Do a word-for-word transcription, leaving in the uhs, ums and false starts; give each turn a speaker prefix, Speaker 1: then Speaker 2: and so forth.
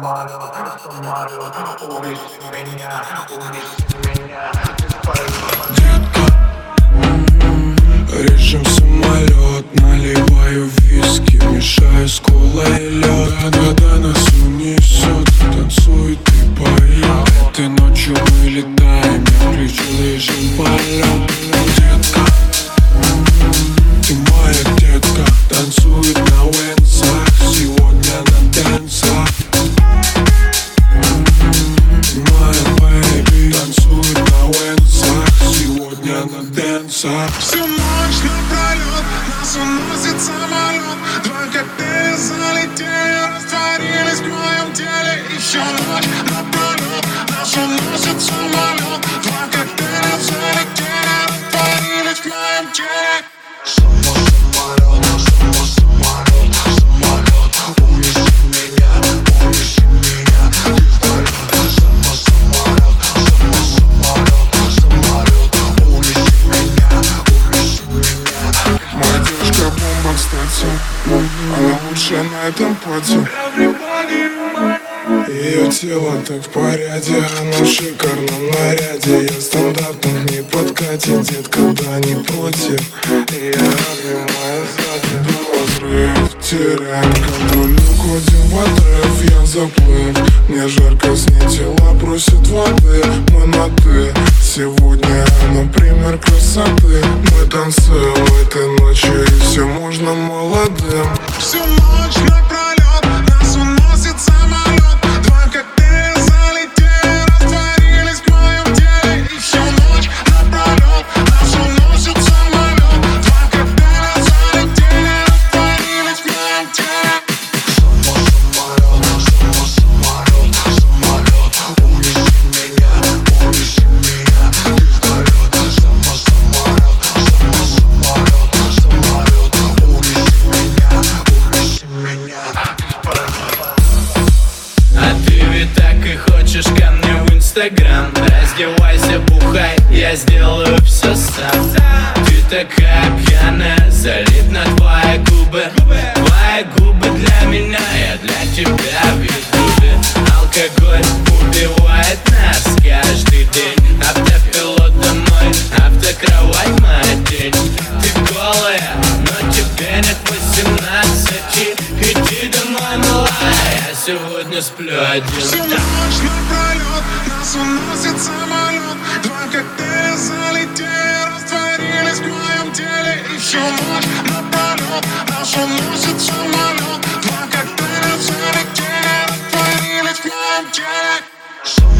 Speaker 1: самолет, самолет, унеси меня, унеси меня, без полета.
Speaker 2: Детка, режем самолет, наливаю виски, мешаю с колой лед. Да-да-да, нас унесет, танцует и поет. Этой ночью мы летаем, я включил режим полет. Детка, ты моя детка, танцует на уэнсах, сегодня на дэнсах. Ты моя бэйби, танцует на уэнсах, сегодня на дэнсах.
Speaker 3: Всю ночь напролет нас уносит самолет. Два коктейля залетели, растворились в моем теле. Еще ночь напролет нас уносит самолет. Два коктейля залетели, растворились в моем теле.
Speaker 1: Само самолет, само самолет, самолет, унеси меня, унеси меня, без полета. Само самолет, само самолет, самолет, унеси меня, унеси меня.
Speaker 2: Моя девушка бомба, кстати, она лучшая на этом поте. Ее тело так в порядке, она в шикарном наряде. Я стандартно в ней подкате, детка, да не против. И я обнимаю сзади. Разрыв, теряем контроль, уходим в отрыв. Я заплыв, мне жарко, с ней тела просят воды. Мы на ты, сегодня, например, красоты. Мы танцуем этой ночью, и все можно молодым.
Speaker 3: Всю ночь напролет нас уносит самолет. Два коктейля залетели, растворились в моем теле. И всю ночь напролет нас уносит самолет. Два коктейля залетели, растворились в моем теле.
Speaker 1: Само самолет, само самолет, самолет, унеси меня, унеси меня, без полета. Само самолет, само самолет, самолет, унеси меня, унеси меня, без полета.
Speaker 4: А ты ведь так и хочешь ко мне в инстаграм. Раздевайся, бухай, я сделаю все сам. Ты такая пьяная, залит на твои губы. Твои губы для меня, я для тебя в ютубе. Алкоголь убивает нас каждый день. Автопилот домой, автокровать моя тень. Ты голая, но тебе нет восемнадцати. Иди домой, малая, я сегодня сплю один.
Speaker 3: Всю ночь напролет нас уносит самолет. Два коктейля залетели, растворились в моем теле. И всю ночь напролет нас уносит самолет. Два коктейля залетели, растворились в моем теле.
Speaker 1: Само